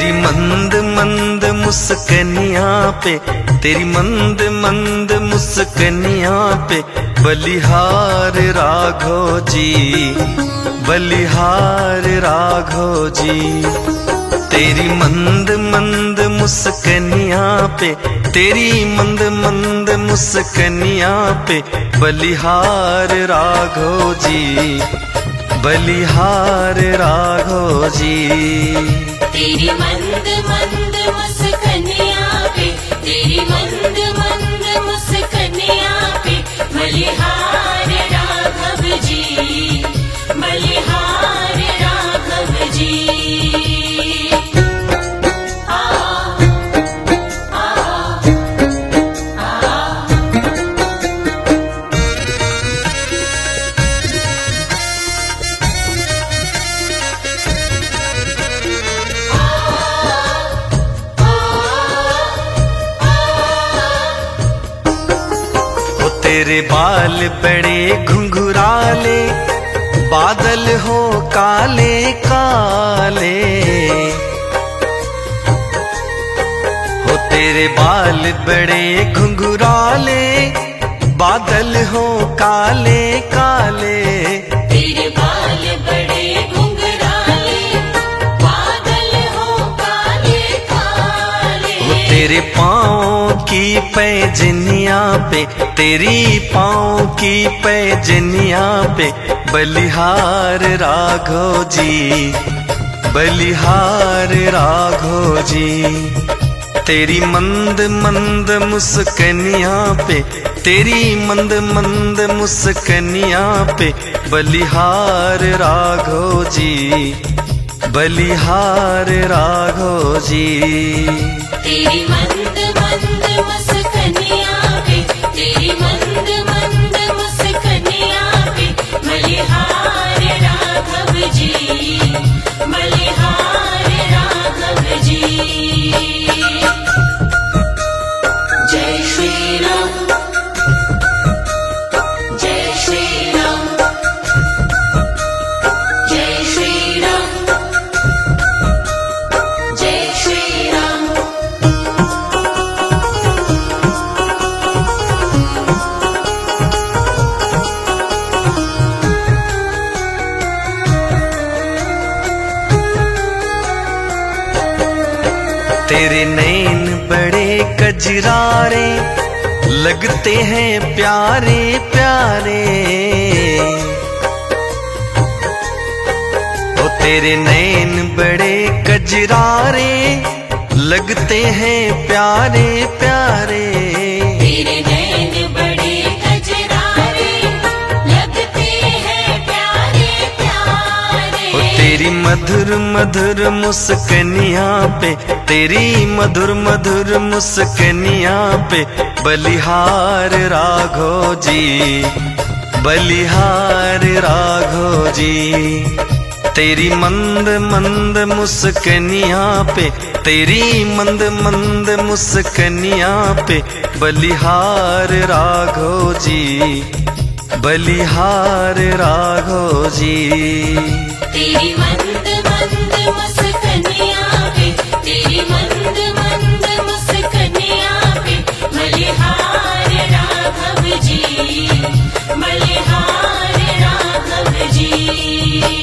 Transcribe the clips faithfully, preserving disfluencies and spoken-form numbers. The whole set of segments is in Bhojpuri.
तेरी मंद मंद मुस्कनियाँ पे, तेरी मंद मंद मुस्कनियाँ पे बलिहार राघव जी, बलिहार राघव जी। तेरी मंद मंद मुस्कनियाँ पे, तेरी मंद मंद मुस्कनियाँ पे बलिहार राघव जी, बलिहार राघव जी। तेरी मंद मंद मुस्कनियाँ पे, तेरी मंद मंद मुस्कनियाँ पे बलिहार राघव जी, बलिहार राघव जी। तेरे बाल बड़े घुंघराले, बादल हो काले काले, हो तेरे बाल बड़े घुंघराले, बादल हो काले काले। तेरे बाल बड़े घुंघराले, बादल हो काले काले। हो तेरे पाँव की पैजनिया पे, तेरी पाँव की पैजनिया पे बलिहार राघव जी, बलिहार राघव जी। तेरी मंद मंद मुस्कनिया पे, तेरी मंद मंद मुस्कनिया पे बलिहार राघव जी, बलिहार राघव जी। तेरी मंद मंद मुस्कनियाँ पे, तेरी मंद मंद मुस्कनियाँ पे बलिहार राघव जी, बलिहार राघव जी। जय श्री राम, जय श्री राम, जय श्री राम, जय श्री राम। तेरे नैन बड़े कजरारे, लगते हैं प्यारे प्यारे, ओ तेरे नैन बड़े कजरारे, लगते हैं प्यारे प्यारे। तेरे नैन बड़े कजरारे, लगते हैं प्यारे प्यारे। ओ तेरी मधुर मधुर मुस्कनियाँ पे, तेरी मधुर मधुर मुस्कनियाँ पे बलिहार राघव जी, बलिहार राघव जी। तेरी मंद मंद मुस्कनियाँ पे, तेरी मंद मंद मुस्कनियाँ पे बलिहार राघव जी, बलिहार राघव जी। तेरी मंद मंद मुस्कनियाँ पे, तेरी मंद मंद मुस्कनियाँ पे बलिहार राघव जी, बलिहार राघव जी।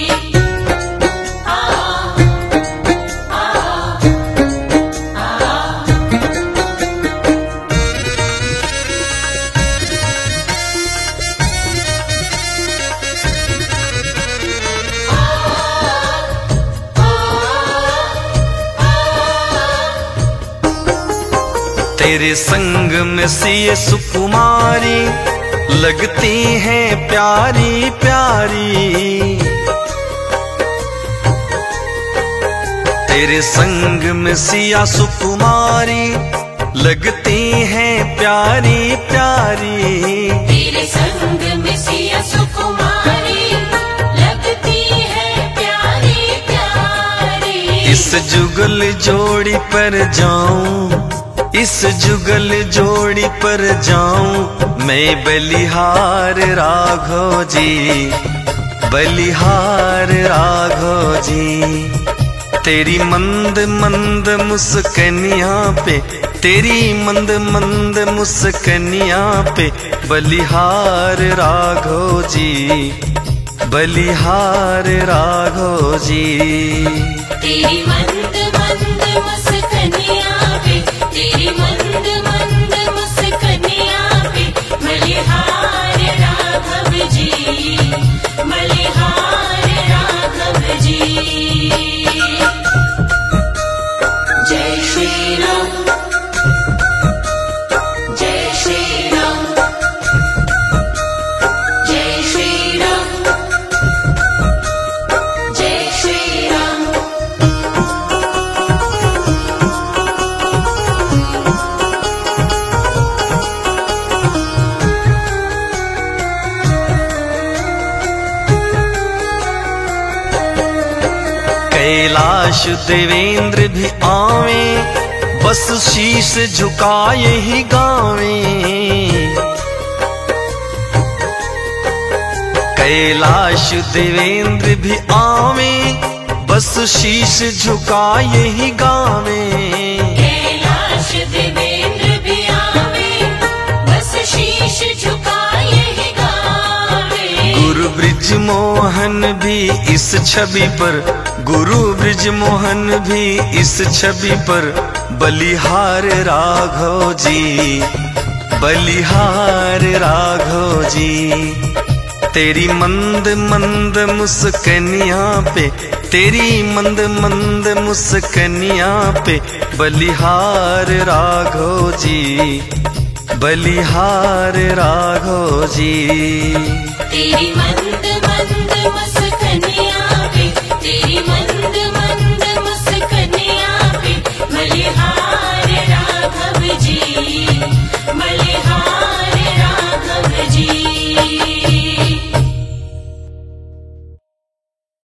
तेरे संग में सिए सुकुमारी, लगती हैं प्यारी प्यारी। तेरे संग में सिया सुकुमारी, लगती हैं प्यारी प्यारी। तेरे संग में सिया सुकुमारी, लगती है प्यारी प्यारी। इस जुगल जोड़ी पर जाऊं, इस जुगल जोड़ी पर जाऊं मैं बलिहार राघव जी, बलिहार राघव जी। तेरी मंद मंद मुस्कनिया पे, तेरी मंद मंद मुस्कनिया पे बलिहार राघव जी, बलिहार राघव जी। तेरी मंद मंद मुस्कनिया पे, तेरी मंद मंद मुस्कनिया पे बलिहार राघव जी, बलिहार राघव जी। जय श्री राम, जय श्री राम, जय श्री राम, जय श्री राम। कैलाश देवेंद्र भी आवे, बस शीश झुकाए ही गावे। कैलाश देवेंद्र भी आवे, बस शीश झुकाए ही गावे। कैलाश देवेंद्र भी आवे, बस शीश झुकाए ही गावे। गुरु ब्रिज मोहन भी इस छवि पर, गुरु ब्रिज मोहन भी इस छवि पर बलिहार राघव जी, बलिहार राघव जी। तेरी मंद मंद मुस्कनिया पे, तेरी मंद मंद मुस्कनिया पे बलिहार राघव जी, बलिहार राघव जी। तेरी मंद मंद मुस्कनिया पे, तेरी मंद